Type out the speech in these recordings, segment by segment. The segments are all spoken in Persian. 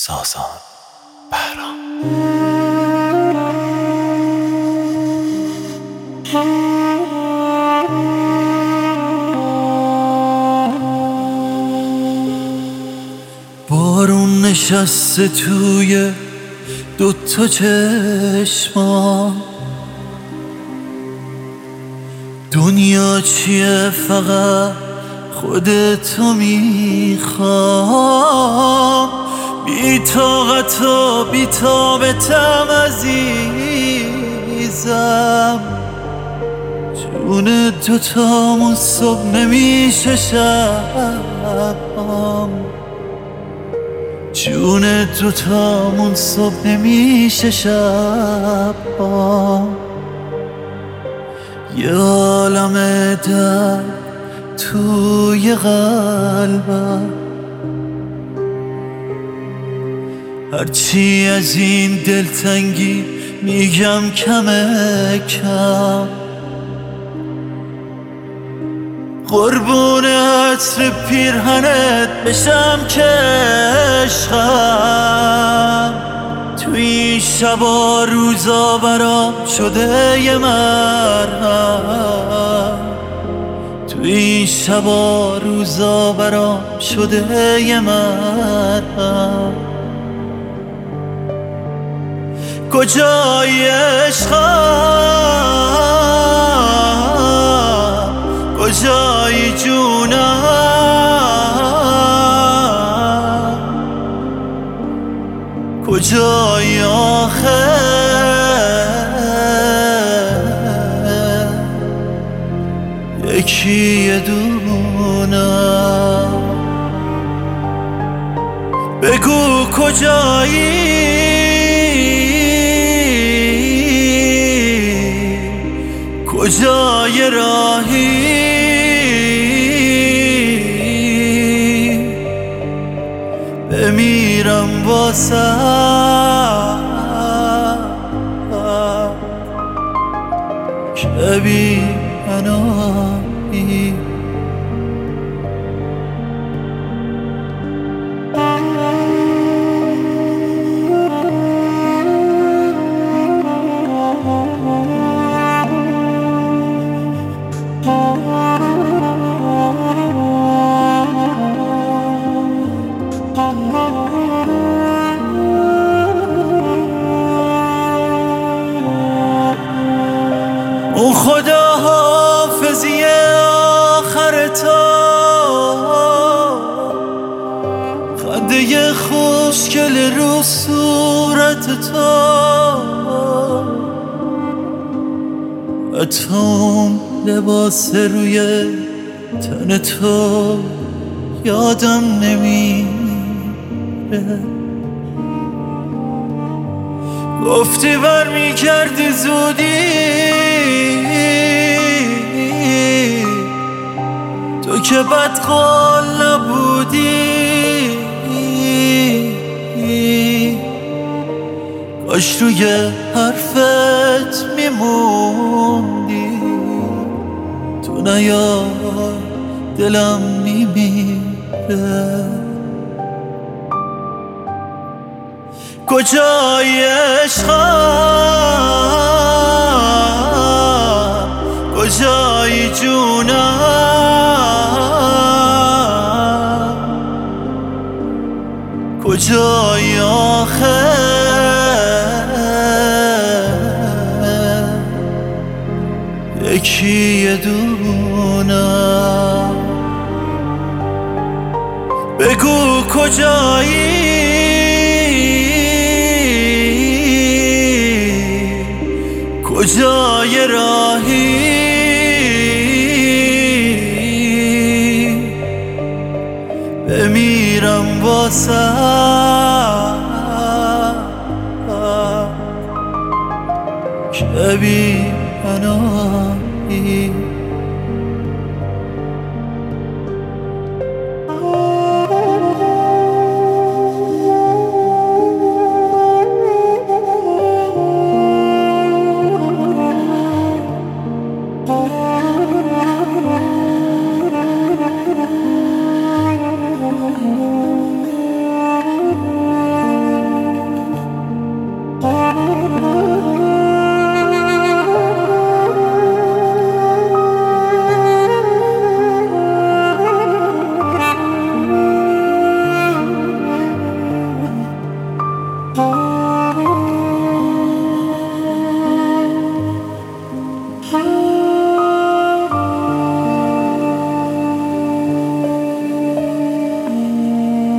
سازان بهرام. بارون نشسته توی دوتا چشمام، دنیا چیه فقط خودتو میخوام. بی طاقت و بی تابتم عزیزم، جون دوتامون صبح نمیشه شبام، جون دوتامون صبح نمیشه شبام. یه عالم درد توی قلبم، هرچی از این دلتنگی میگم کمه کم. قربون عطر پیرهنت بشم که عشقم، تو این شبا روزا برام شده یه مرهم، تو این شبا روزا برام شده یه مرهم. کجای عشقم، کجای جونم، کجای آخه یکی یه دونم. بگو کجایی، کجای راهی، بمیرم واسه که بی پناهی. اون خدا حافظی آخر تو، خنده خوشگل رو صورت تو، اتم لباس روی تن تو یادم نمیره. گفتی برمیگردی زودی، تو که بدقول نبودی. کاش روی حرفت میموندی، تو نیا دلم میمیره. کجای عشقم، کجای جونم، کجای آخه یکی یه دونم. بگو کجایی، کجای راهی، بمیرم واسه که بی پناهی.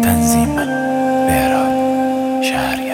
تنظیم بهراد شهری.